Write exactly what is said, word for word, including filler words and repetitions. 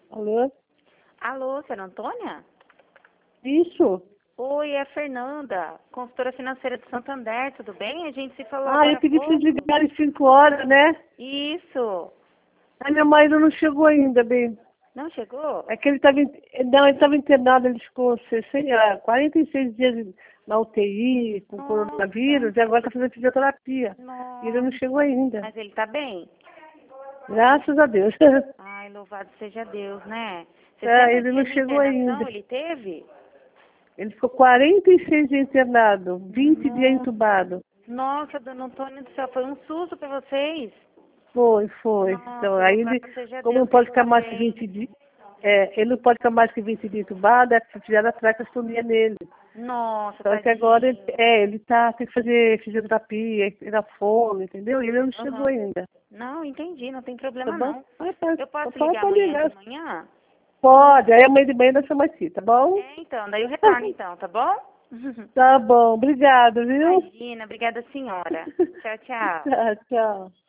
Alô? Alô, senhora Antônia? Isso? Oi, é a Fernanda, consultora financeira do Santander, tudo bem? A gente se falou Ah, agora eu há pedi pra vocês pouco. ligarem às cinco horas, né? Isso. A minha mãe não chegou ainda, bem. Não chegou? É que ele estava... Não, ele estava internado, ele ficou sei lá, quarenta e seis dias na U T I, com Nossa. coronavírus, e agora está fazendo fisioterapia. E ele não Nossa. chegou ainda. Mas ele tá bem? Graças a Deus. Ai, louvado seja Deus, né? É, sessenta ele não dias de chegou ainda. internação ele teve? Ele ficou quarenta e seis dias internado, vinte dias Nossa. entubado. Nossa, dona Antônia do céu, foi um susto pra vocês? Foi, foi. Então, Nossa, aí ele, louvado seja como não Deus que pode ele ficar tá mais que bem. vinte dias, é, ele não pode ficar mais que vinte dias entubado, é que fizeram a traqueostomia nele. Nossa, Só que agora, ele, tadinho. é, ele tá, tem que fazer fisioterapia, tirar fono, entendeu? E ele não chegou Aham. ainda, Não, entendi, não tem tá problema bom? não. Ah, tá, Eu posso pode, ligar pode amanhã de ligar. manhã? Pode, aí amanhã de manhã nós chamamos aqui, tá bom? É, então, daí eu retorno então, tá bom? Tá bom, obrigado, viu? Imagina, obrigada senhora. Tchau, tchau. Tá, tchau.